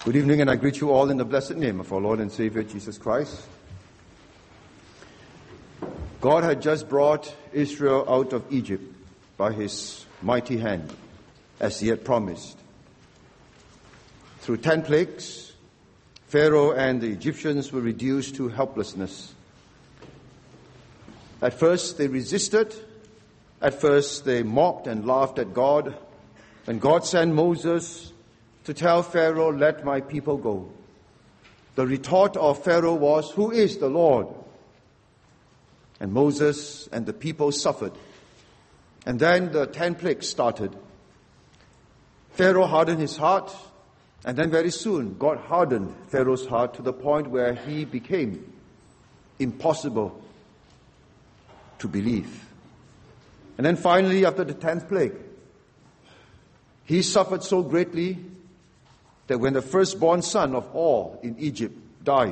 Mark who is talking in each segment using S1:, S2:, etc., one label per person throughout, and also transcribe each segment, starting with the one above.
S1: Good evening, and I greet you all in the blessed name of our Lord and Savior, Jesus Christ. God had just brought Israel out of Egypt by his mighty hand, as he had promised. Through 10 plagues, Pharaoh and the Egyptians were reduced to helplessness. At first they resisted. At first they mocked and laughed at God. And God sent Moses to tell Pharaoh, "Let my people go." The retort of Pharaoh was, "Who is the Lord?" And Moses and the people suffered. And then the 10 plagues started. Pharaoh hardened his heart, and then very soon God hardened Pharaoh's heart to the point where he became impossible to believe. And then finally, after the 10th plague, he suffered so greatly that when the firstborn son of all in Egypt died,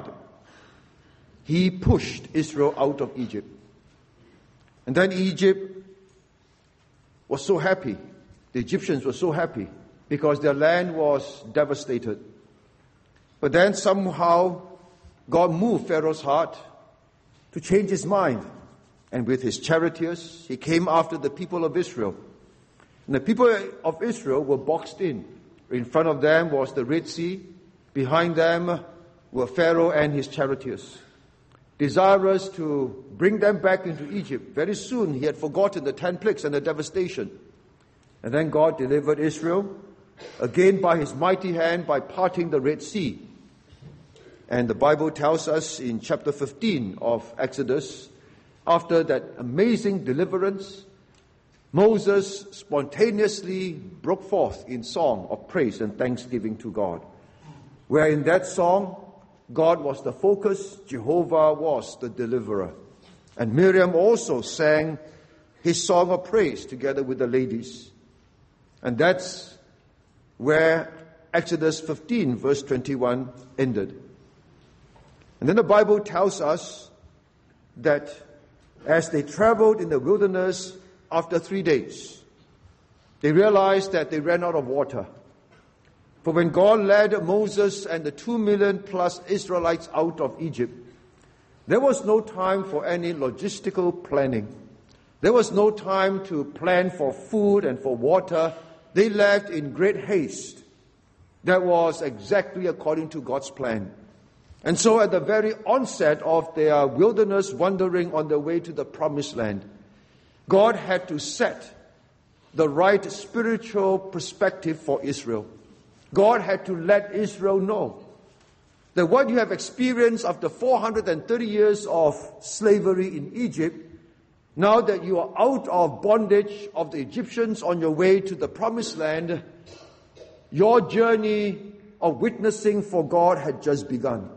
S1: he pushed Israel out of Egypt. And then Egypt was so happy, the Egyptians were so happy, because their land was devastated. But then somehow God moved Pharaoh's heart to change his mind. And with his charioteers, he came after the people of Israel. And the people of Israel were boxed in. In front of them was the Red Sea. Behind them were Pharaoh and his charioteers, desirous to bring them back into Egypt. Very soon he had forgotten the 10 plagues and the devastation. And then God delivered Israel, again by his mighty hand, by parting the Red Sea. And the Bible tells us in chapter 15 of Exodus, after that amazing deliverance, Moses spontaneously broke forth in song of praise and thanksgiving to God. Where in that song, God was the focus, Jehovah was the deliverer. And Miriam also sang his song of praise together with the ladies. And that's where Exodus 15 verse 21 ended. And then the Bible tells us that as they traveled in the wilderness after 3 days, they realized that they ran out of water. For when God led Moses and the 2 million plus Israelites out of Egypt, there was no time for any logistical planning. There was no time to plan for food and for water. They left in great haste. That was exactly according to God's plan. And so at the very onset of their wilderness wandering on their way to the promised land, God had to set the right spiritual perspective for Israel. God had to let Israel know that what you have experienced after 430 years of slavery in Egypt, now that you are out of bondage of the Egyptians on your way to the promised land, your journey of witnessing for God had just begun.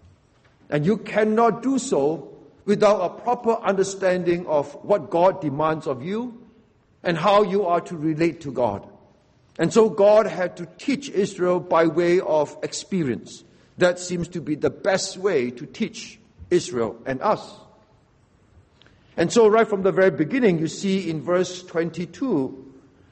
S1: And you cannot do so without a proper understanding of what God demands of you and how you are to relate to God. And so God had to teach Israel by way of experience. That seems to be the best way to teach Israel and us. And so right from the very beginning, you see in verse 22,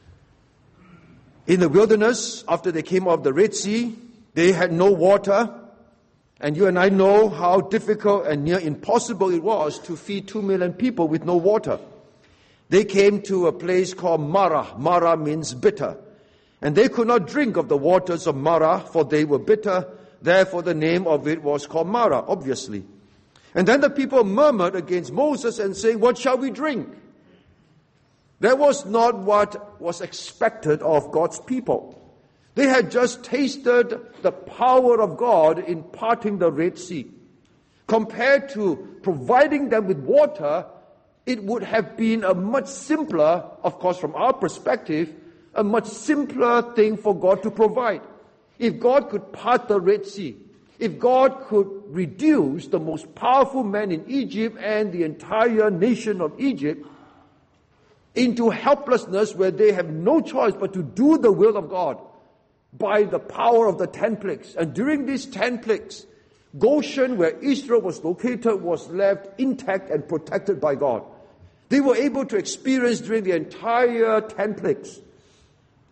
S1: in the wilderness, after they came out of the Red Sea, they had no water. And you and I know how difficult and near impossible it was to feed 2 million people with no water. They came to a place called Marah. Marah means bitter. And they could not drink of the waters of Marah, for they were bitter. Therefore the name of it was called Marah, obviously. And then the people murmured against Moses and saying, "What shall we drink?" That was not what was expected of God's people. They had just tasted the power of God in parting the Red Sea. Compared to providing them with water, it would have been a much simpler, of course from our perspective, a much simpler thing for God to provide. If God could part the Red Sea, if God could reduce the most powerful man in Egypt and the entire nation of Egypt into helplessness where they have no choice but to do the will of God, by the power of the 10 plagues. And during these 10 plagues, Goshen, where Israel was located, was left intact and protected by God. They were able to experience during the entire 10 plagues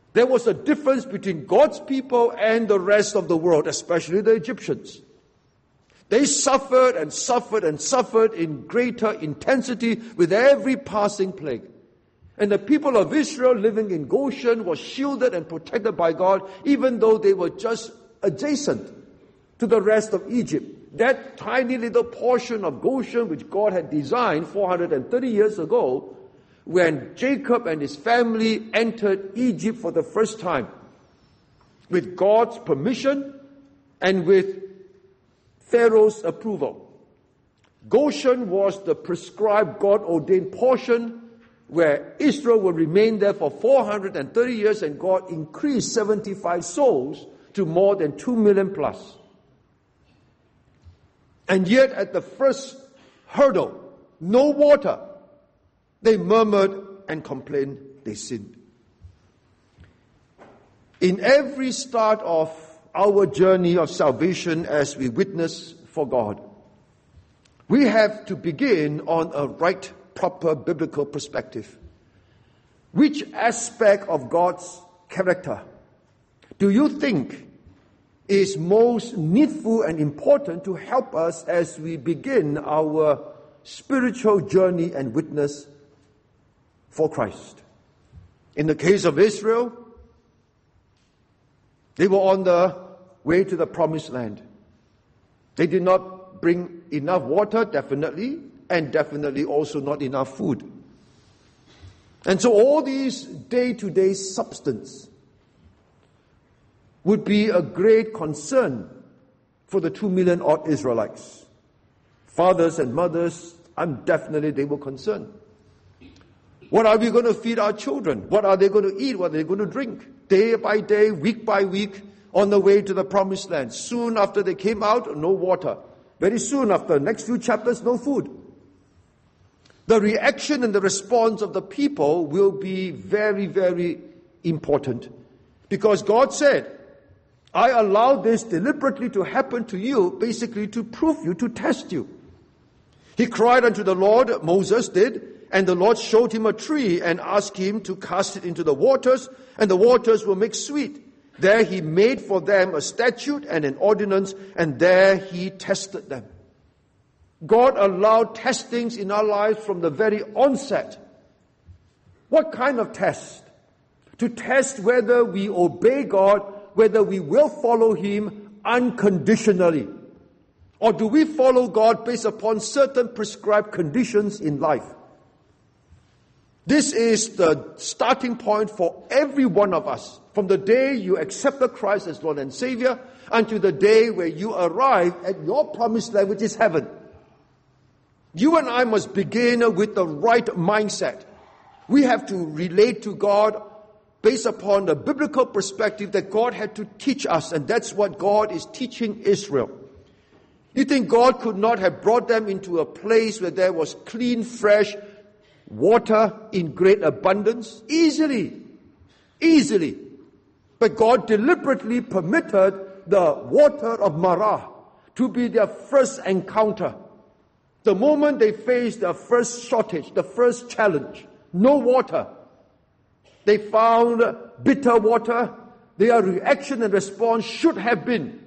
S1: There was a difference between God's people and the rest of the world, especially the Egyptians. They suffered and suffered and suffered in greater intensity with every passing plague. And the people of Israel living in Goshen was shielded and protected by God, even though they were just adjacent to the rest of Egypt. That tiny little portion of Goshen which God had designed 430 years ago, when Jacob and his family entered Egypt for the first time, with God's permission and with Pharaoh's approval. Goshen was the prescribed God-ordained portion where Israel will remain there for 430 years, and God increased 75 souls to more than 2 million plus. And yet at the first hurdle, no water, they murmured and complained, they sinned. In every start of our journey of salvation as we witness for God, we have to begin on a right, proper biblical perspective. Which aspect of God's character do you think is most needful and important to help us as we begin our spiritual journey and witness for Christ? In the case of Israel, they were on the way to the promised land. They did not bring enough water, definitely, and definitely also not enough food. And so all these day-to-day substance would be a great concern for the 2 million odd Israelites. Fathers and mothers, they were concerned. What are we going to feed our children? What are they going to eat? What are they going to drink? Day by day, week by week, on the way to the promised land. Soon after they came out, no water. Very soon after, the next few chapters, no food. The reaction and the response of the people will be very, very important. Because God said, I allowed this deliberately to happen to you, basically to prove you, to test you. He cried unto the Lord, Moses did, and the Lord showed him a tree and asked him to cast it into the waters, and the waters will make sweet. There he made for them a statute and an ordinance, and there he tested them. God allowed testings in our lives from the very onset. What kind of test? To test whether we obey God, whether we will follow Him unconditionally. Or do we follow God based upon certain prescribed conditions in life? This is the starting point for every one of us. From the day you accepted Christ as Lord and Savior until the day where you arrive at your promised land, which is heaven. You and I must begin with the right mindset. We have to relate to God based upon the biblical perspective that God had to teach us, and that's what God is teaching Israel. You think God could not have brought them into a place where there was clean, fresh water in great abundance? Easily. But God deliberately permitted the water of Marah to be their first encounter. The moment they faced their first shortage, the first challenge, no water, they found bitter water. Their reaction and response should have been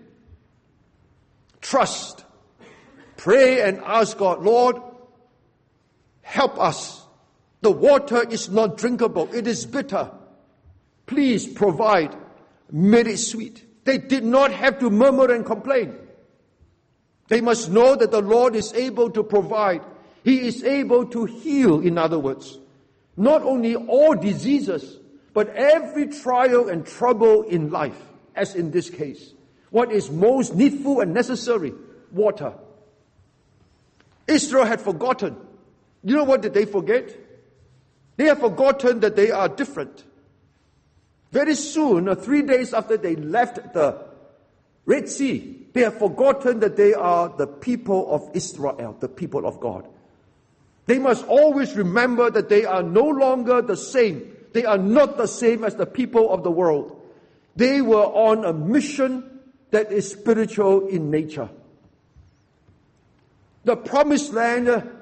S1: trust. Pray and ask God, Lord, help us. The water is not drinkable. It is bitter. Please provide. Made it sweet. They did not have to murmur and complain. They must know that the Lord is able to provide. He is able to heal, in other words. Not only all diseases, but every trial and trouble in life, as in this case. What is most needful and necessary? Water. Israel had forgotten. You know what did they forget? They have forgotten that they are different. Very soon, 3 days after they left the Red Sea, they have forgotten that they are the people of Israel, the people of God. They must always remember that they are no longer the same. They are not the same as the people of the world. They were on a mission that is spiritual in nature. The promised land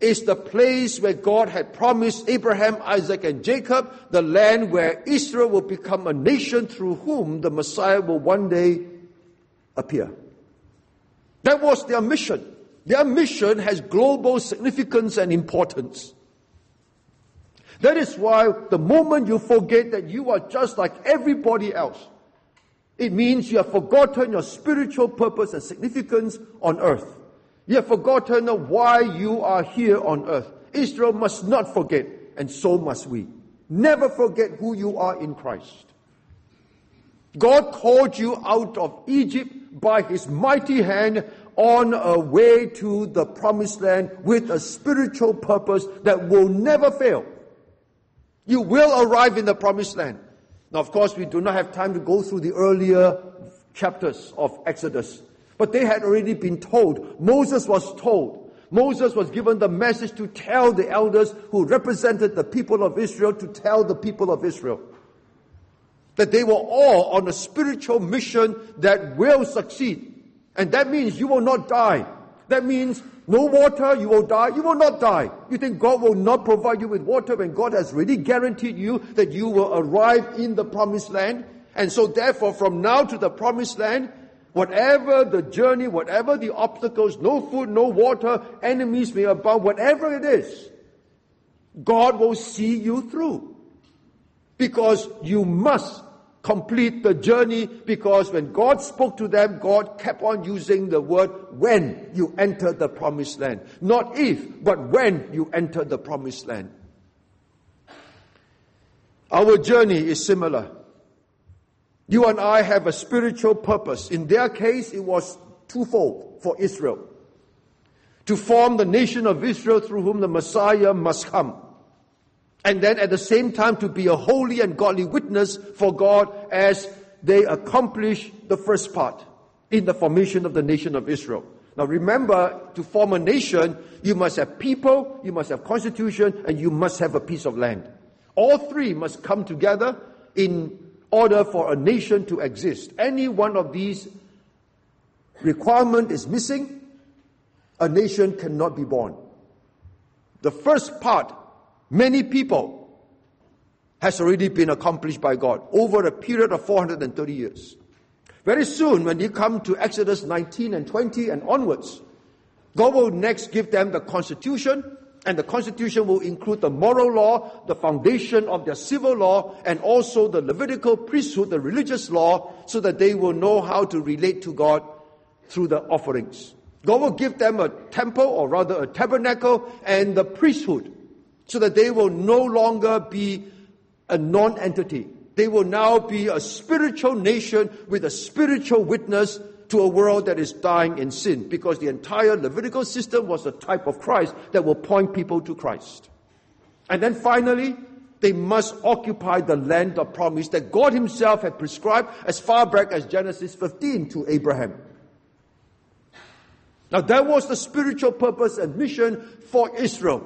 S1: is the place where God had promised Abraham, Isaac, and Jacob, the land where Israel will become a nation through whom the Messiah will one day appear. That was their mission. Their mission has global significance and importance. That is why the moment you forget that you are just like everybody else, it means you have forgotten your spiritual purpose and significance on earth. You have forgotten why you are here on earth. Israel must not forget, and so must we. Never forget who you are in Christ. God called you out of Egypt by His mighty hand on a way to the promised land with a spiritual purpose that will never fail. You will arrive in the promised land. Now, of course, we do not have time to go through the earlier chapters of Exodus. But they had already been told. Moses was told. Moses was given the message to tell the elders who represented the people of Israel, to tell the people of Israel that they were all on a spiritual mission that will succeed. And that means you will not die. That means no water, you will die. You will not die. You think God will not provide you with water when God has really guaranteed you that you will arrive in the promised land? And so therefore, from now to the promised land, whatever the journey, whatever the obstacles, no food, no water, enemies may abound, whatever it is, God will see you through. Because you must complete the journey, because when God spoke to them, God kept on using the word when you enter the promised land. Not if, but when you enter the promised land. Our journey is similar. You and I have a spiritual purpose. In their case, it was twofold for Israel. To form the nation of Israel through whom the Messiah must come. And then at the same time to be a holy and godly witness for God as they accomplish the first part in the formation of the nation of Israel. Now remember, to form a nation, you must have people, you must have constitution, and you must have a piece of land. All three must come together in order for a nation to exist. Any one of these requirement is missing, a nation cannot be born. The first part, many people, has already been accomplished by God over a period of 430 years. Very soon, when you come to Exodus 19 and 20 and onwards, God will next give them the constitution, and the constitution will include the moral law, the foundation of their civil law, and also the Levitical priesthood, the religious law, so that they will know how to relate to God through the offerings. God will give them a temple, or rather a tabernacle, and the priesthood, so that they will no longer be a non-entity. They will now be a spiritual nation with a spiritual witness to a world that is dying in sin, because the entire Levitical system was a type of Christ that will point people to Christ. And then finally, they must occupy the land of promise that God Himself had prescribed as far back as Genesis 15 to Abraham. Now that was the spiritual purpose and mission for Israel.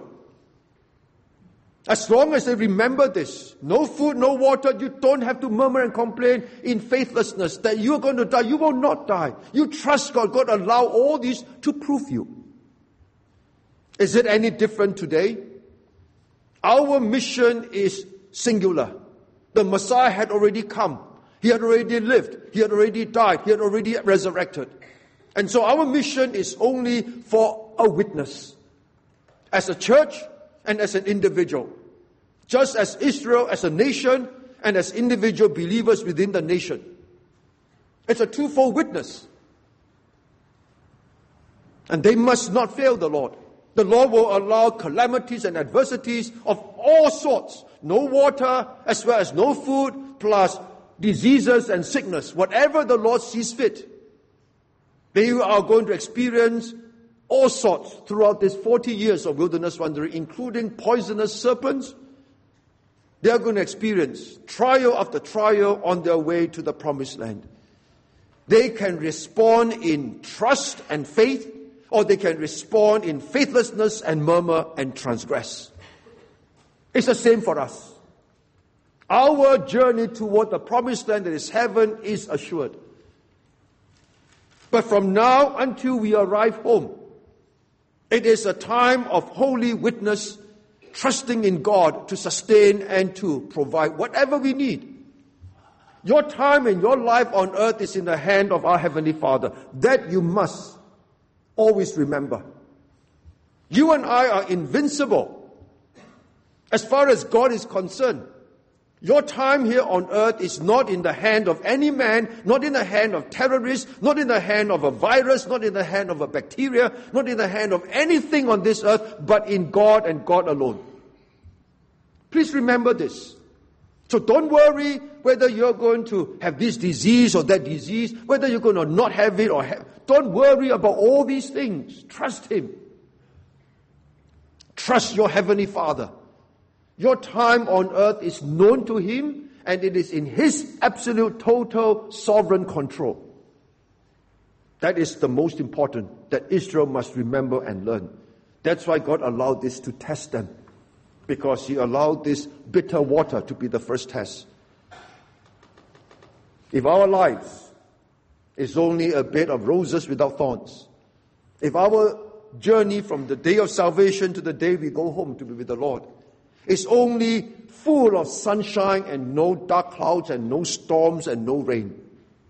S1: As long as they remember this, no food, no water, you don't have to murmur and complain in faithlessness that you're going to die. You will not die. You trust God. God allow all this to prove you. Is it any different today? Our mission is singular. The Messiah had already come. He had already lived. He had already died. He had already resurrected. And so our mission is only for a witness. As a church, and as an individual. Just as Israel as a nation and as individual believers within the nation. It's a twofold witness. And they must not fail the Lord. The Lord will allow calamities and adversities of all sorts. No water as well as no food, plus diseases and sickness. Whatever the Lord sees fit. They are going to experience all sorts throughout this 40 years of wilderness wandering, including poisonous serpents. They are going to experience trial after trial on their way to the promised land. They can respond in trust and faith, or they can respond in faithlessness and murmur and transgress. It's the same for us. Our journey toward the promised land that is heaven is assured. But from now until we arrive home, It is a time of holy witness, trusting in God to sustain and to provide whatever we need. Your time and your life on earth is in the hand of our Heavenly Father. That you must always remember. You and I are invincible as far as God is concerned. Your time here on earth is not in the hand of any man, not in the hand of terrorists, not in the hand of a virus, not in the hand of a bacteria, not in the hand of anything on this earth, but in God and God alone. Please remember this. So don't worry whether you're going to have this disease or that disease, whether you're going to not have it or have. Don't worry about all these things. Trust Him. Trust your Heavenly Father. Your time on earth is known to Him, and it is in His absolute, total, sovereign control. That is the most important that Israel must remember and learn. That's why God allowed this to test them, because He allowed this bitter water to be the first test. If our lives is only a bed of roses without thorns, if our journey from the day of salvation to the day we go home to be with the Lord is only full of sunshine and no dark clouds and no storms and no rain,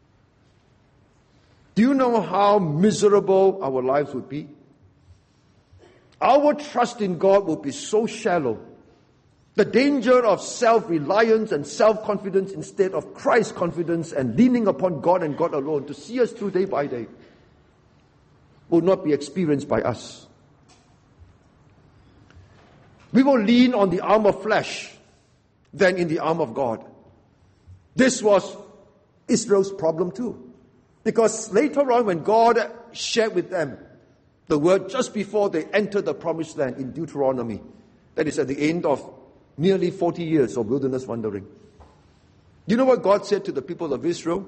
S1: do you know how miserable our lives would be? Our trust in God will be so shallow. The danger of self-reliance and self-confidence instead of Christ's confidence and leaning upon God and God alone to see us through day by day will not be experienced by us. We will lean on the arm of flesh than in the arm of God. This was Israel's problem too. Because later on when God shared with them the word just before they entered the promised land in Deuteronomy, that is at the end of nearly 40 years of wilderness wandering. Do you know what God said to the people of Israel?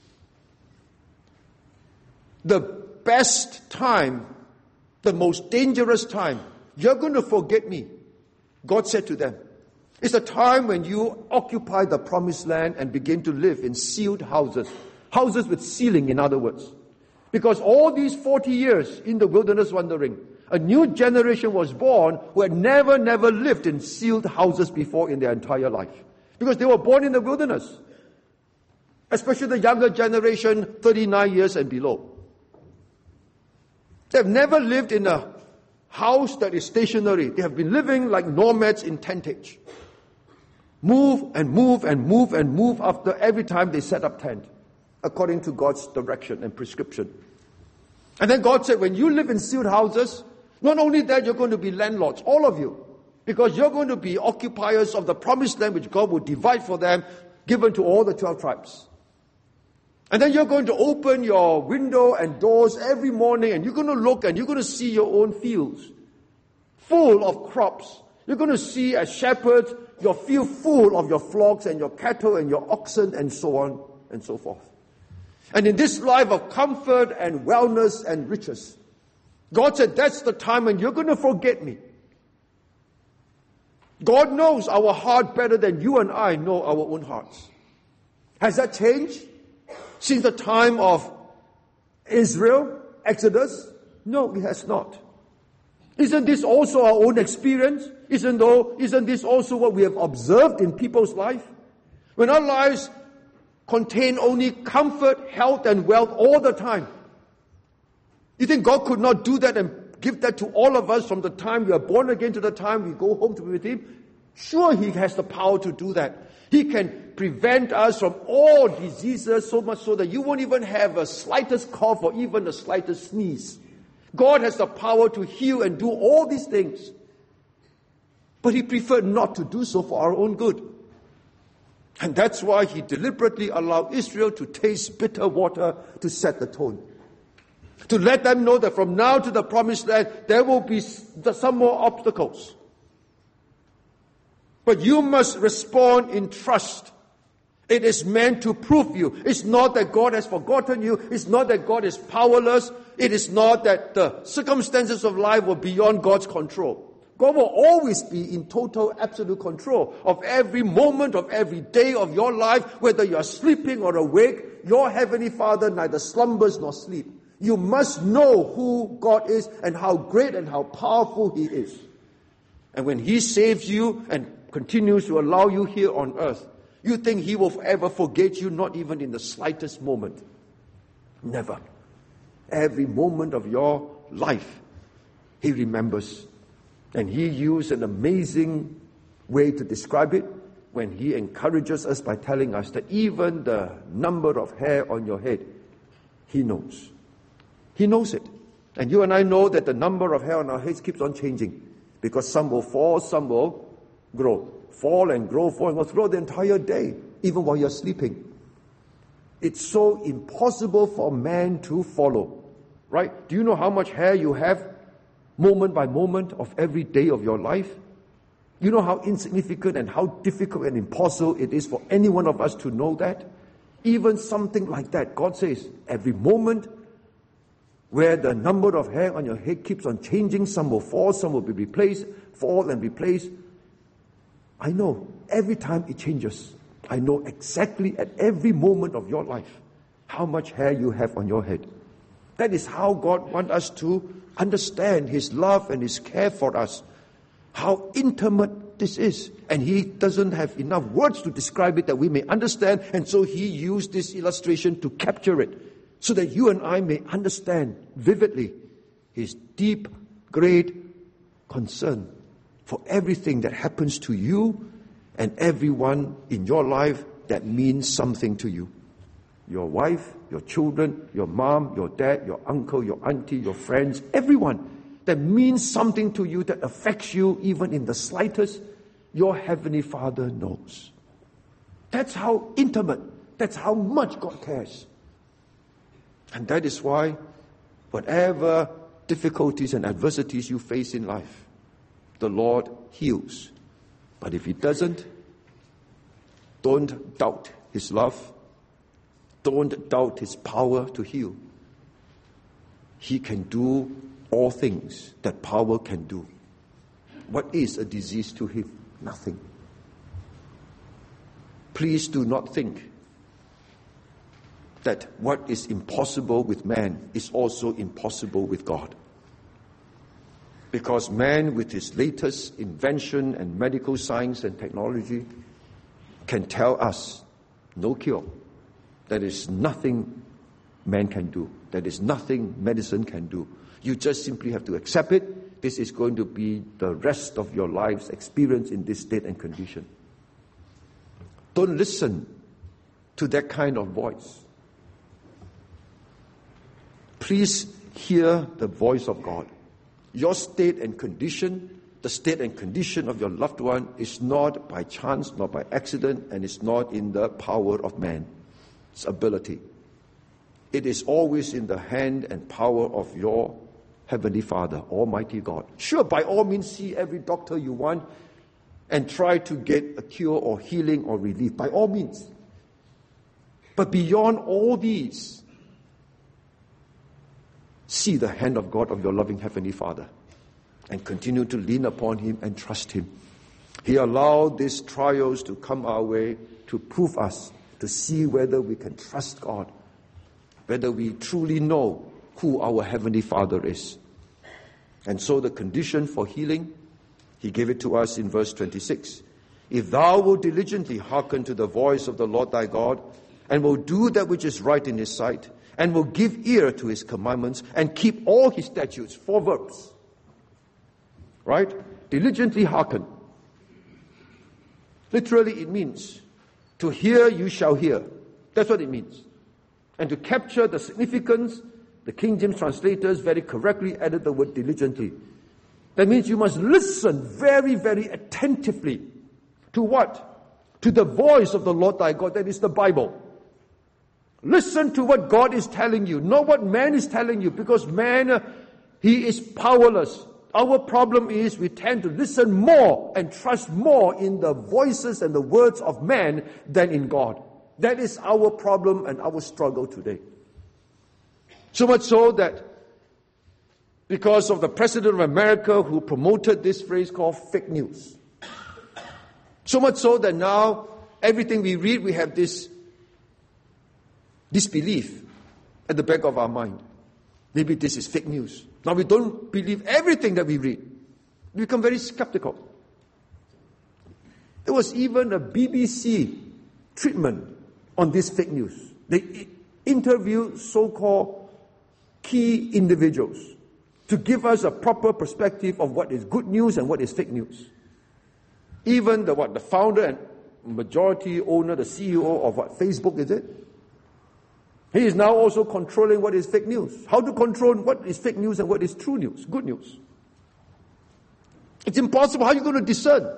S1: The best time, the most dangerous time, you're going to forget me. God said to them, it's a time when you occupy the promised land and begin to live in sealed houses. Houses with ceiling, in other words. Because all these 40 years in the wilderness wandering, a new generation was born who had never lived in sealed houses before in their entire life. Because they were born in the wilderness. Especially the younger generation, 39 years and below. They've never lived in a house that is stationary. They have been living like nomads in tentage. Move and move and move and move after every time they set up tent, according to God's direction and prescription. And then God said, when you live in sealed houses, not only that, you're going to be landlords, all of you, because you're going to be occupiers of the promised land which God will divide for them, given to all the 12 tribes. And then you're going to open your window and doors every morning, and you're going to look and you're going to see your own fields full of crops. You're going to see as shepherds your field full of your flocks and your cattle and your oxen and so on and so forth. And in this life of comfort and wellness and riches, God said, that's the time when you're going to forget me. God knows our heart better than you and I know our own hearts. Has that changed since the time of Israel, Exodus? No, it has not. Isn't this also our own experience? Isn't this also what we have observed in people's life? When our lives contain only comfort, health, and wealth all the time, you think God could not do that and give that to all of us from the time we are born again to the time we go home to be with Him? Sure, He has the power to do that. He can prevent us from all diseases, so much so that you won't even have a slightest cough or even the slightest sneeze. God has the power to heal and do all these things. But He preferred not to do so for our own good. And that's why He deliberately allowed Israel to taste bitter water to set the tone. To let them know that from now to the promised land, there will be some more obstacles. But you must respond in trust. It is meant to prove you. It's not that God has forgotten you. It's not that God is powerless. It is not that the circumstances of life were beyond God's control. God will always be in total, absolute control of every moment of every day of your life, whether you are sleeping or awake. Your Heavenly Father neither slumbers nor sleep. You must know who God is and how great and how powerful He is. And when He saves you and continues to allow you here on earth, you think He will ever forget you, not even in the slightest moment. Never. Every moment of your life, He remembers. And He used an amazing way to describe it when He encourages us by telling us that even the number of hair on your head, He knows. He knows it. And you and I know that the number of hair on our heads keeps on changing, because some will fall, some will grow. Fall and grow throughout the entire day, even while you're sleeping. It's so impossible for man to follow, right? Do you know how much hair you have moment by moment of every day of your life? You know how insignificant and how difficult and impossible it is for any one of us to know that? Even something like that, God says, every moment where the number of hair on your head keeps on changing, some will fall, some will be replaced, fall and replaced. I know every time it changes. I know exactly at every moment of your life how much hair you have on your head. That is how God wants us to understand His love and His care for us. How intimate this is. And He doesn't have enough words to describe it that we may understand. And so He used this illustration to capture it, so that you and I may understand vividly His deep, great concern for everything that happens to you and everyone in your life that means something to you. Your wife, your children, your mom, your dad, your uncle, your auntie, your friends, everyone that means something to you, that affects you even in the slightest, your Heavenly Father knows. That's how intimate, that's how much God cares. And that is why whatever difficulties and adversities you face in life, the Lord heals. But if He doesn't, don't doubt His love. Don't doubt His power to heal. He can do all things that power can do. What is a disease to Him? Nothing. Please do not think that what is impossible with man is also impossible with God. Because man, with his latest invention and medical science and technology, can tell us, no cure. There is nothing man can do. There is nothing medicine can do. You just simply have to accept it. This is going to be the rest of your life's experience in this state and condition. Don't listen to that kind of voice. Please hear the voice of God. Your state and condition, the state and condition of your loved one, is not by chance, not by accident, and it's not in the power of man's ability. It is always in the hand and power of your Heavenly Father, Almighty God. Sure, by all means, see every doctor you want and try to get a cure or healing or relief, by all means. But beyond all these, see the hand of God, of your loving Heavenly Father, and continue to lean upon Him and trust Him. He allowed these trials to come our way to prove us, to see whether we can trust God, whether we truly know who our Heavenly Father is. And so the condition for healing, He gave it to us in verse 26. If thou wilt diligently hearken to the voice of the Lord thy God, and will do that which is right in His sight, and will give ear to His commandments, and keep all His statutes. 4 verbs. Right? Diligently hearken. Literally it means, to hear you shall hear. That's what it means. And to capture the significance, the King James translators very correctly added the word diligently. That means you must listen very, very attentively. To what? To the voice of the Lord thy God, that is the Bible. Listen to what God is telling you, not what man is telling you, because man, he is powerless. Our problem is we tend to listen more and trust more in the voices and the words of man than in God. That is our problem and our struggle today. So much so that because of the President of America who promoted this phrase called fake news. So much so that now everything we read, we have this disbelief at the back of our mind. Maybe this is fake news. Now we don't believe everything that we read. We become very skeptical. There was even a BBC treatment on this fake news. They interviewed so-called key individuals to give us a proper perspective of what is good news and what is fake news. Even the founder and majority owner, the CEO of Facebook, is it? He is now also controlling what is fake news. How to control what is fake news and what is true news, good news? It's impossible. How are you going to discern?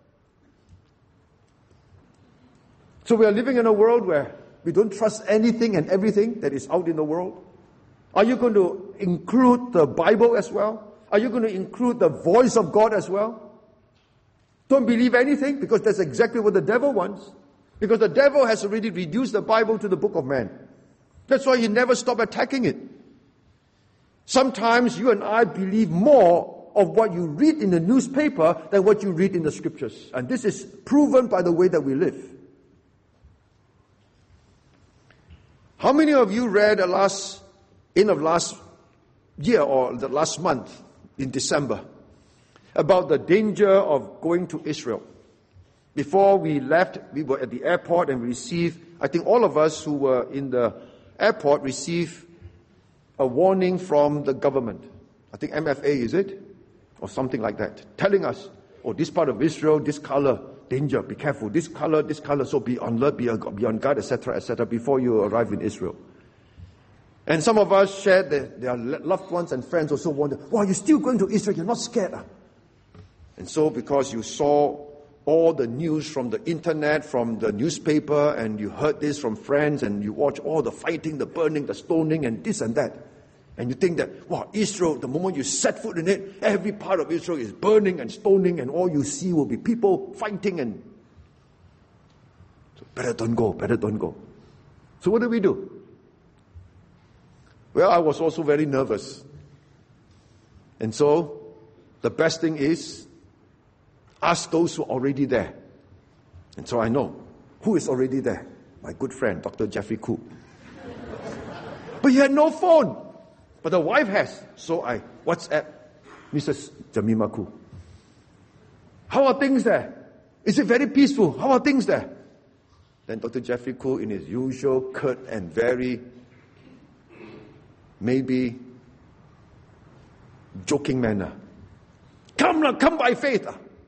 S1: So we are living in a world where we don't trust anything and everything that is out in the world. Are you going to include the Bible as well? Are you going to include the voice of God as well? Don't believe anything, because that's exactly what the devil wants. Because the devil has already reduced the Bible to the book of man. That's why he never stopped attacking it. Sometimes you and I believe more of what you read in the newspaper than what you read in the scriptures. And this is proven by the way that we live. How many of you read end of last year or the last month in December about the danger of going to Israel? Before we left, we were at the airport and we received, I think all of us who were in the airport received a warning from the government. I think MFA, is it? Or something like that. Telling us, oh, this part of Israel, this color, danger, be careful. This color, so be on alert, be on guard, etc., before you arrive in Israel. And some of us shared that their loved ones and friends also wondered, wow, you're still going to Israel, you're not scared. And so because you saw all the news from the internet, from the newspaper, and you heard this from friends, and you watch all the fighting, the burning, the stoning, and this and that. And you think that, wow, Israel, the moment you set foot in it, every part of Israel is burning and stoning, and all you see will be people fighting, and so better don't go. So what do we do? Well, I was also very nervous. And so, the best thing is, ask those who are already there. And so I know who is already there. My good friend, Dr. Jeffrey Koo. But he had no phone. But the wife has. So I WhatsApp Mrs. Jamima Koo. How are things there? Is it very peaceful? How are things there? Then Dr. Jeffrey Koo, in his usual curt and very maybe joking manner. Come by faith.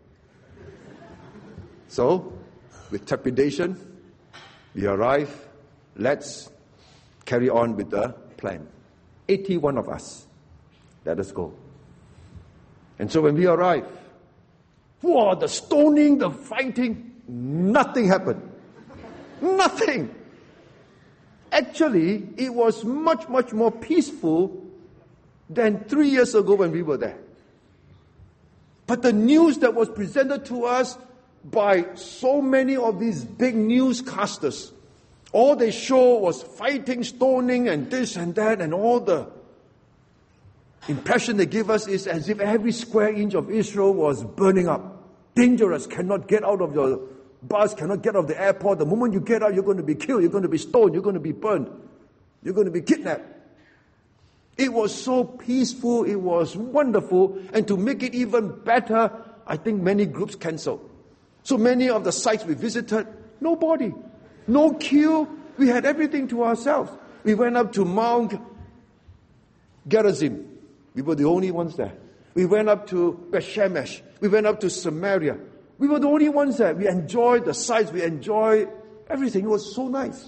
S1: So, with trepidation, we arrive. Let's carry on with the plan. 81 of us. Let us go. And so when we arrive, wow, the stoning, the fighting, nothing happened. Nothing. Actually, it was much, much more peaceful than 3 years ago when we were there. But the news that was presented to us by so many of these big newscasters, all they show was fighting, stoning, and this and that, and all the impression they give us is as if every square inch of Israel was burning up. Dangerous, cannot get out of your bus, cannot get out of the airport. The moment you get out, you're going to be killed, you're going to be stoned, you're going to be burned, you're going to be kidnapped. It was so peaceful, it was wonderful, and to make it even better, I think many groups canceled. So many of the sites we visited, nobody. No queue. We had everything to ourselves. We went up to Mount Gerizim. We were the only ones there. We went up to Beth Shemesh. We went up to Samaria. We were the only ones there. We enjoyed the sights. We enjoyed everything. It was so nice.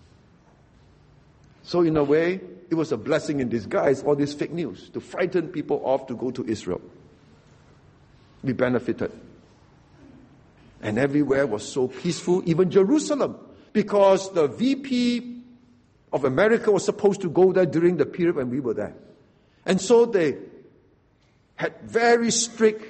S1: So in a way, it was a blessing in disguise, all this fake news, to frighten people off to go to Israel. We benefited. And everywhere was so peaceful, even Jerusalem, because the VP of America was supposed to go there during the period when we were there. And so they had very strict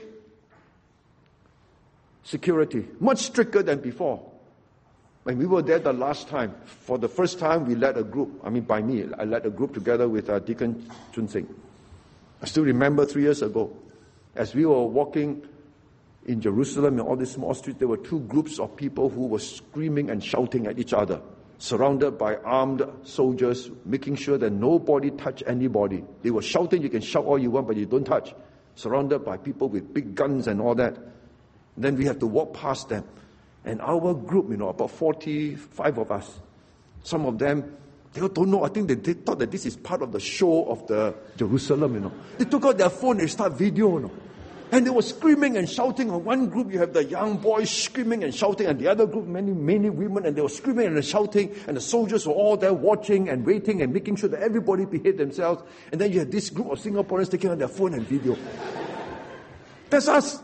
S1: security, much stricter than before. When we were there the last time, for the first time we led a group, I led a group together with Deacon Chun Sing. I still remember 3 years ago, as we were walking in Jerusalem, in all these small streets, there were two groups of people who were screaming and shouting at each other. surrounded by armed soldiers, making sure that nobody touch anybody. They were shouting, you can shout all you want, but you don't touch. Surrounded by people with big guns and all that. Then we have to walk past them. And our group, about 45 of us, some of them, they don't know. I think they thought that this is part of the show of the Jerusalem, They took out their phone and started video, And they were screaming and shouting. On one group, you have the young boys screaming and shouting, and the other group, many women, and they were screaming and shouting, and the soldiers were all there watching and waiting and making sure that everybody behaved themselves. And then you had this group of Singaporeans taking out their phone and video. That's us.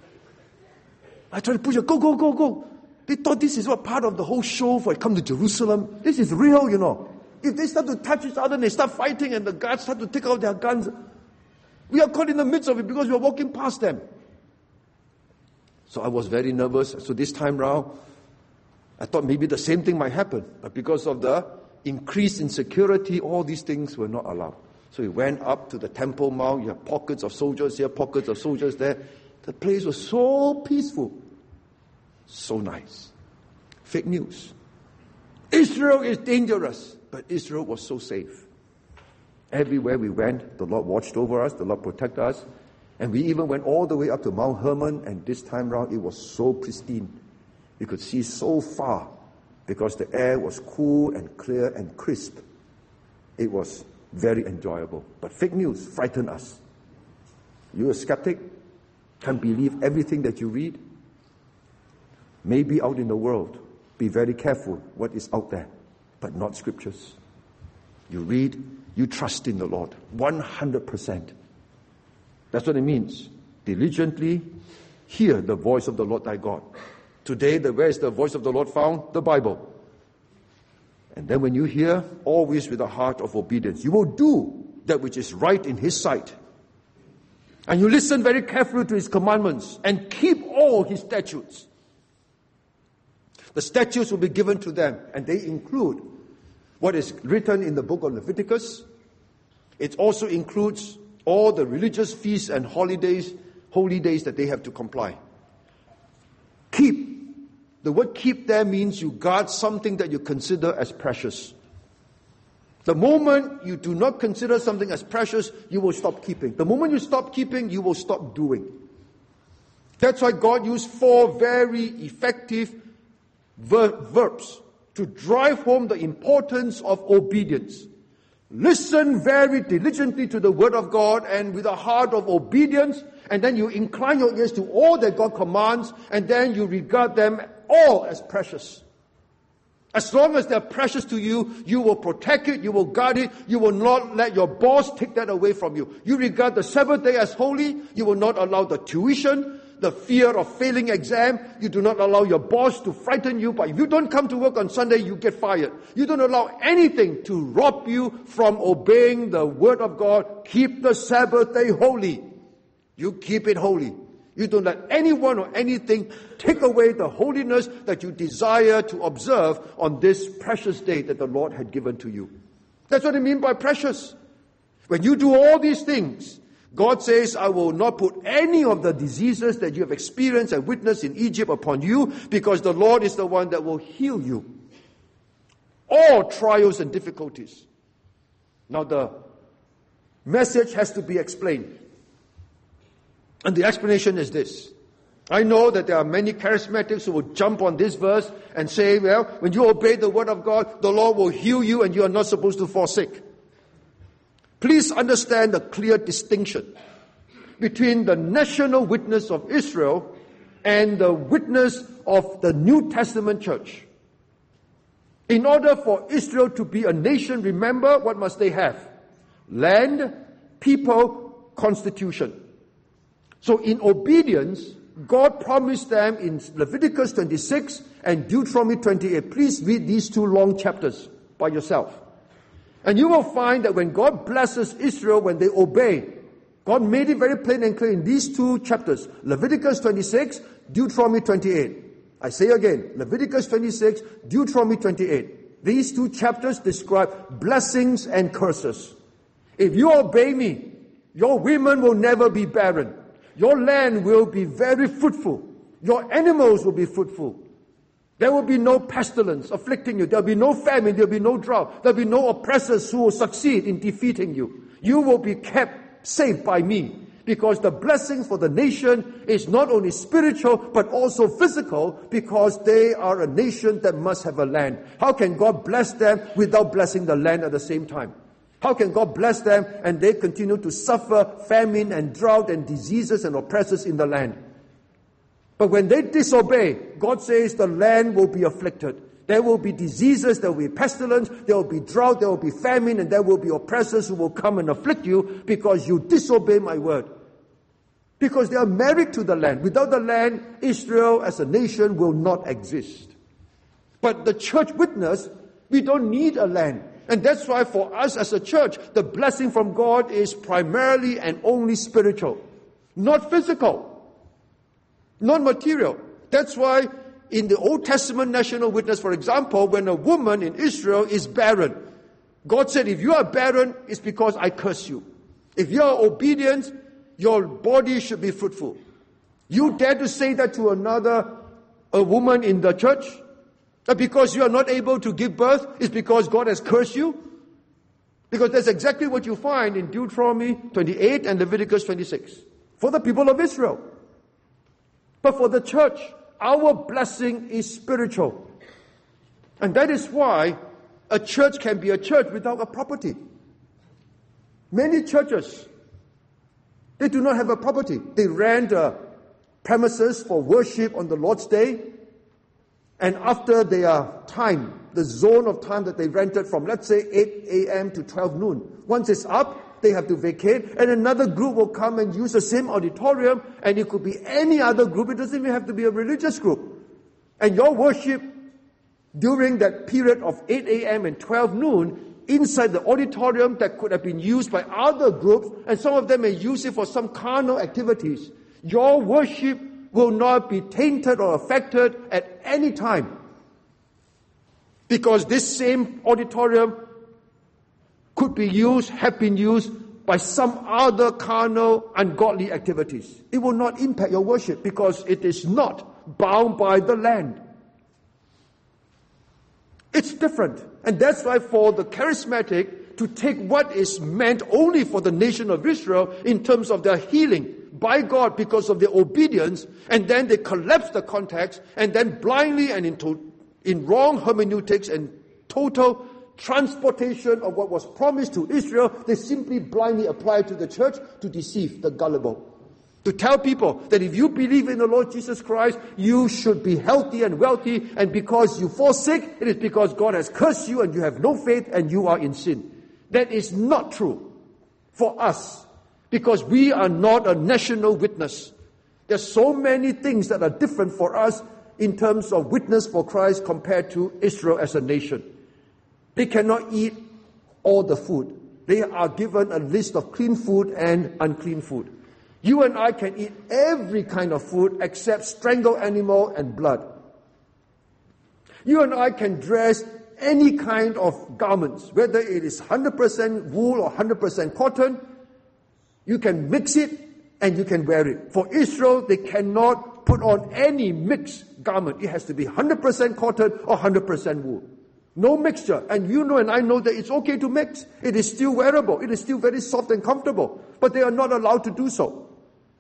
S1: I tried to push it, go. They thought this is what part of the whole show for it come to Jerusalem. This is real, If they start to touch each other and they start fighting and the guards start to take out their guns, we are caught in the midst of it because we are walking past them. So I was very nervous. So this time round, I thought maybe the same thing might happen. But because of the increase in security, all these things were not allowed. So we went up to the Temple Mount. You have pockets of soldiers here, pockets of soldiers there. The place was so peaceful. So nice. Fake news. Israel is dangerous, but Israel was so safe. Everywhere we went, the Lord watched over us, the Lord protected us. And we even went all the way up to Mount Hermon, and this time round it was so pristine. You could see so far because the air was cool and clear and crisp. It was very enjoyable. But fake news frightened us. You're a skeptic, can't believe everything that you read. Maybe out in the world, be very careful what is out there, but not scriptures. You read, you trust in the Lord, 100%. That's what it means. Diligently hear the voice of the Lord thy God. Today, where is the voice of the Lord found? The Bible. And then when you hear, always with a heart of obedience, you will do that which is right in His sight. And you listen very carefully to His commandments and keep all His statutes. The statutes will be given to them, and they include what is written in the book of Leviticus. It also includes all the religious feasts and holidays, holy days that they have to comply. Keep. The word keep there means you guard something that you consider as precious. The moment you do not consider something as precious, you will stop keeping. The moment you stop keeping, you will stop doing. That's why God used 4 very effective verbs to drive home the importance of obedience. Listen very diligently to the word of God and with a heart of obedience, and then you incline your ears to all that God commands, and then you regard them all as precious. As long as they're precious to you, you will protect it, you will guard it, you will not let your boss take that away from you. You regard the Sabbath day as holy, you will not allow the tuition, the fear of failing exam. You do not allow your boss to frighten you. But if you don't come to work on Sunday, you get fired. You don't allow anything to rob you from obeying the word of God. Keep the Sabbath day holy. You keep it holy. You don't let anyone or anything take away the holiness that you desire to observe on this precious day that the Lord had given to you. That's what I mean by precious. When you do all these things, God says, I will not put any of the diseases that you have experienced and witnessed in Egypt upon you, because the Lord is the one that will heal you. All trials and difficulties. Now the message has to be explained. And the explanation is this. I know that there are many charismatics who will jump on this verse and say, well, when you obey the word of God, the Lord will heal you and you are not supposed to fall sick. Please understand the clear distinction between the national witness of Israel and the witness of the New Testament church. In order for Israel to be a nation, remember, what must they have? Land, people, constitution. So in obedience, God promised them in Leviticus 26 and Deuteronomy 28. Please read these 2 long chapters by yourself. And you will find that when God blesses Israel, when they obey, God made it very plain and clear in these 2 chapters. Leviticus 26, Deuteronomy 28. I say again, Leviticus 26, Deuteronomy 28. These 2 chapters describe blessings and curses. If you obey me, your women will never be barren. Your land will be very fruitful. Your animals will be fruitful. There will be no pestilence afflicting you. There will be no famine. There will be no drought. There will be no oppressors who will succeed in defeating you. You will be kept safe by me, because the blessing for the nation is not only spiritual but also physical, because they are a nation that must have a land. How can God bless them without blessing the land at the same time? How can God bless them and they continue to suffer famine and drought and diseases and oppressors in the land? But when they disobey, God says the land will be afflicted. There will be diseases, there will be pestilence, there will be drought, there will be famine, and there will be oppressors who will come and afflict you because you disobey my word. Because they are married to the land. Without the land, Israel as a nation will not exist. But the church witness, we don't need a land. And that's why for us as a church, the blessing from God is primarily and only spiritual, not physical. Not material. That's why in the Old Testament national witness, for example, when a woman in Israel is barren, God said, if you are barren, it's because I curse you. If you are obedient, your body should be fruitful. You dare to say that to a woman in the church? That because you are not able to give birth, it's because God has cursed you? Because that's exactly what you find in Deuteronomy 28 and Leviticus 26. For the people of Israel. But for the church, our blessing is spiritual. And that is why a church can be a church without a property. Many churches, they do not have a property. They rent premises for worship on the Lord's Day. And after their time, the zone of time that they rented from, let's say 8 a.m. to 12 noon. Once it's up, they have to vacate, and another group will come and use the same auditorium, and it could be any other group. It doesn't even have to be a religious group. And your worship during that period of 8 a.m. and 12 noon inside the auditorium that could have been used by other groups, and some of them may use it for some carnal activities. Your worship will not be tainted or affected at any time. Because this same auditorium could be used, have been used by some other carnal, ungodly activities. It will not impact your worship because it is not bound by the land. It's different. And that's why for the charismatic to take what is meant only for the nation of Israel in terms of their healing by God because of their obedience, and then they collapse the context, and then blindly and in wrong hermeneutics and total transportation of what was promised to Israel, they simply blindly apply to the church to deceive the gullible. To tell people that if you believe in the Lord Jesus Christ, you should be healthy and wealthy, and because you fall sick, it is because God has cursed you and you have no faith and you are in sin. That is not true for us, because we are not a national witness. There's so many things that are different for us in terms of witness for Christ compared to Israel as a nation. They cannot eat all the food. They are given a list of clean food and unclean food. You and I can eat every kind of food except strangled animal and blood. You and I can dress any kind of garments, whether it is 100% wool or 100% cotton. You can mix it and you can wear it. For Israel, they cannot put on any mixed garment. It has to be 100% cotton or 100% wool. No mixture. And you know and I know that it's okay to mix. It is still wearable. It is still very soft and comfortable. But they are not allowed to do so.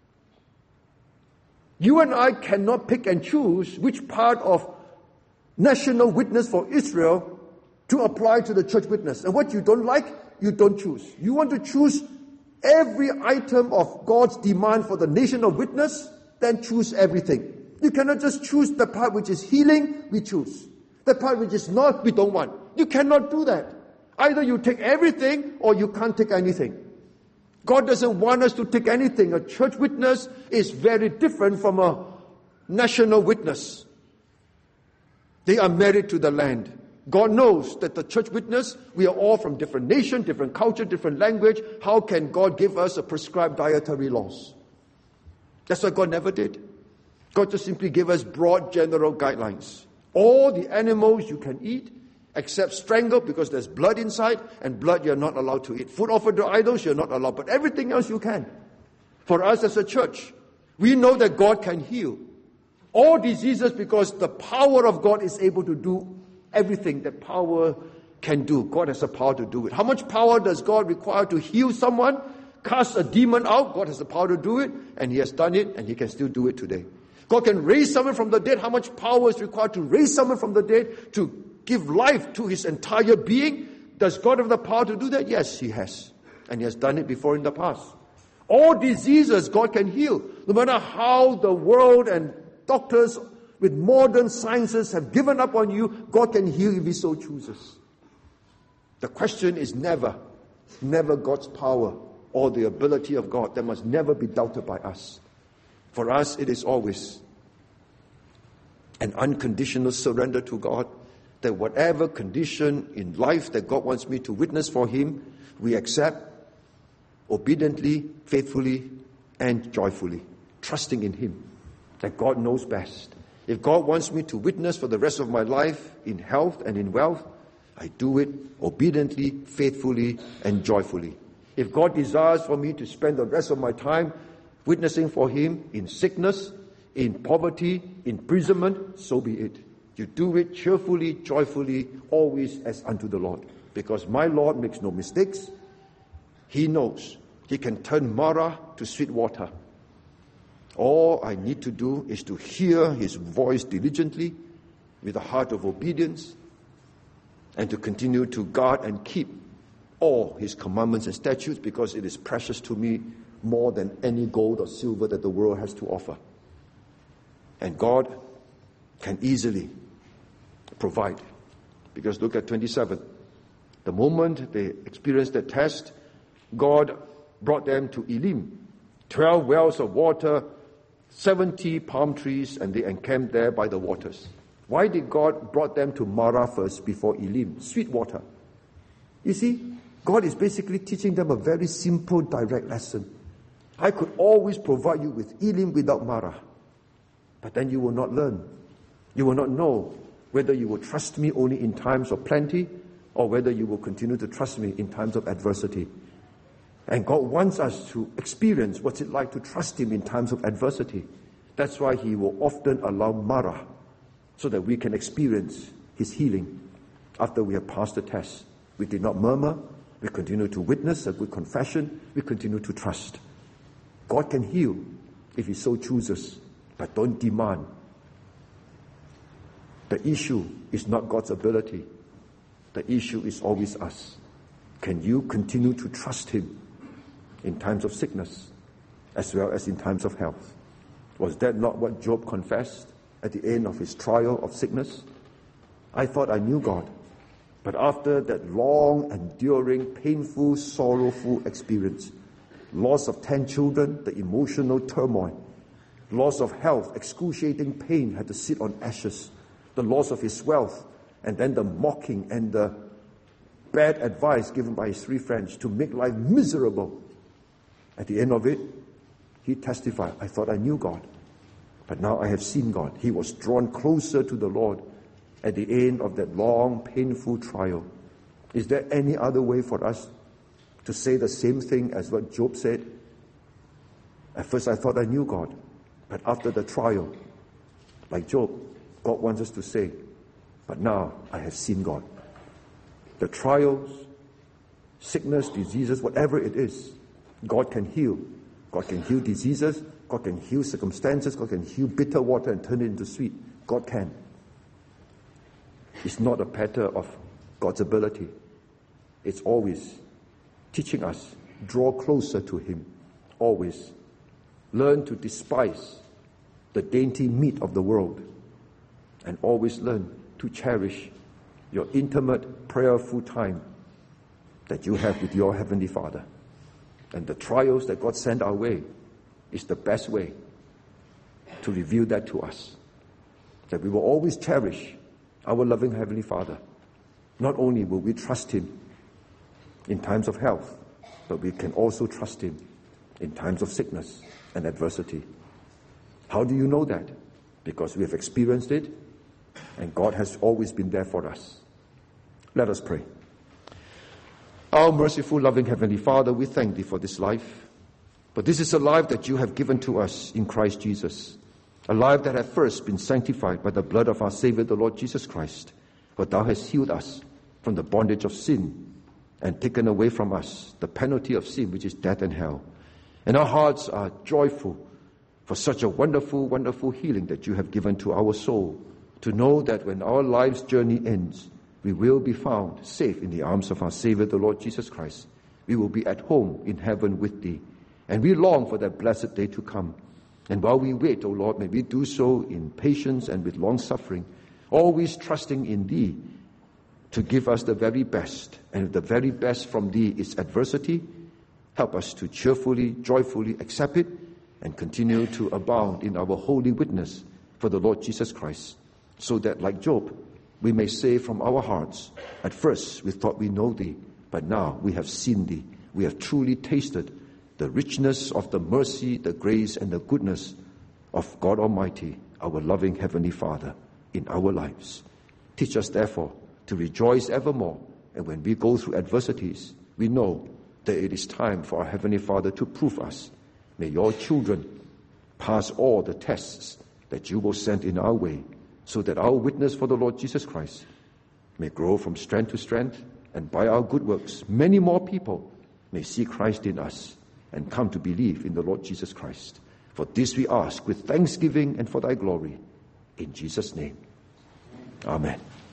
S1: You and I cannot pick and choose which part of national witness for Israel to apply to the church witness. And what you don't like, you don't choose. You want to choose every item of God's demand for the nation of witness, then choose everything. You cannot just choose the part which is healing, we choose. The part which is not, we don't want. You cannot do that. Either you take everything or you can't take anything. God doesn't want us to take anything. A church witness is very different from a national witness. They are married to the land. God knows that the church witness, we are all from different nation, different culture, different language. How can God give us a prescribed dietary laws? That's what God never did. God just simply gave us broad general guidelines. All the animals you can eat, except strangled because there's blood inside, and blood you're not allowed to eat. Food offered to idols you're not allowed, but everything else you can. For us as a church, we know that God can heal. All diseases, because the power of God is able to do everything that power can do. God has the power to do it. How much power does God require to heal someone? Cast a demon out? God has the power to do it, and He has done it, and He can still do it today. God can raise someone from the dead. How much power is required to raise someone from the dead, to give life to his entire being? Does God have the power to do that? Yes, He has. And He has done it before in the past. All diseases God can heal. No matter how the world and doctors with modern sciences have given up on you, God can heal if He so chooses. The question is never God's power or the ability of God. That must never be doubted by us. For us, it is always an unconditional surrender to God, that whatever condition in life that God wants me to witness for Him, we accept obediently, faithfully, and joyfully, trusting in Him, that God knows best. If God wants me to witness for the rest of my life in health and in wealth, I do it obediently, faithfully, and joyfully. If God desires for me to spend the rest of my time witnessing for Him in sickness, in poverty, imprisonment, so be it. You do it cheerfully, joyfully, always as unto the Lord. Because my Lord makes no mistakes. He knows He can turn Mara to sweet water. All I need to do is to hear His voice diligently with a heart of obedience, and to continue to guard and keep all His commandments and statutes, because it is precious to me more than any gold or silver that the world has to offer. And God can easily provide. Because look at 27. The moment they experienced the test, God brought them to Elim. 12 wells of water, 70 palm trees, and they encamped there by the waters. Why did God brought them to Marah first before Elim? Sweet water. You see, God is basically teaching them a very simple, direct lesson. I could always provide you with Elim without Marah. But then you will not learn. You will not know whether you will trust me only in times of plenty, or whether you will continue to trust me in times of adversity. And God wants us to experience what's it like to trust Him in times of adversity. That's why He will often allow Marah, so that we can experience His healing after we have passed the test. We did not murmur. We continue to witness a good confession. We continue to trust. God can heal if He so chooses, but don't demand. The issue is not God's ability. The issue is always us. Can you continue to trust Him in times of sickness as well as in times of health? Was that not what Job confessed at the end of his trial of sickness? I thought I knew God, but after that long, enduring, painful, sorrowful experience, loss of 10 children, the emotional turmoil, loss of health, excruciating pain, had to sit on ashes, the loss of his wealth, and then the mocking and the bad advice given by his 3 friends to make life miserable. At the end of it, he testified, I thought I knew God, but now I have seen God. He was drawn closer to the Lord at the end of that long, painful trial. Is there any other way for us to say the same thing as what Job said? At first I thought I knew God, but after the trial, like Job, God wants us to say, but now I have seen God. The trials, sickness, diseases, whatever it is, God can heal. God can heal diseases. God can heal circumstances. God can heal bitter water and turn it into sweet. God can. It's not a matter of God's ability. It's always teaching us, draw closer to Him. Always. Learn to despise the dainty meat of the world. And always learn to cherish your intimate, prayerful time that you have with your Heavenly Father. And the trials that God sent our way is the best way to reveal that to us. That we will always cherish our loving Heavenly Father. Not only will we trust Him in times of health, but we can also trust Him in times of sickness and adversity. How do you know that? Because we have experienced it, and God has always been there for us. Let us pray. Our merciful, loving Heavenly Father, we thank Thee for this life. But this is a life that You have given to us in Christ Jesus. a life that hath first been sanctified by the blood of our Savior, the Lord Jesus Christ. For thou hast healed us from the bondage of sin and taken away from us the penalty of sin, which is death and hell. And our hearts are joyful for such a wonderful, wonderful healing that you have given to our soul, to know that when our life's journey ends, we will be found safe in the arms of our Savior, the Lord Jesus Christ. We will be at home in heaven with thee. And we long for that blessed day to come. And while we wait, O Lord, may we do so in patience and with long suffering, always trusting in thee to give us the very best. And if the very best from thee is adversity, help us to cheerfully, joyfully accept it and continue to abound in our holy witness for the Lord Jesus Christ, so that, like Job, we may say from our hearts, at first we thought we know thee, but now we have seen thee. We have truly tasted the richness of the mercy, the grace, and the goodness of God Almighty, our loving Heavenly Father, in our lives. Teach us, therefore, to rejoice evermore, and when we go through adversities, we know that it is time for our Heavenly Father to prove us. May your children pass all the tests that you will send in our way, so that our witness for the Lord Jesus Christ may grow from strength to strength, and by our good works, many more people may see Christ in us and come to believe in the Lord Jesus Christ. For this we ask with thanksgiving and for thy glory. In Jesus' name. Amen.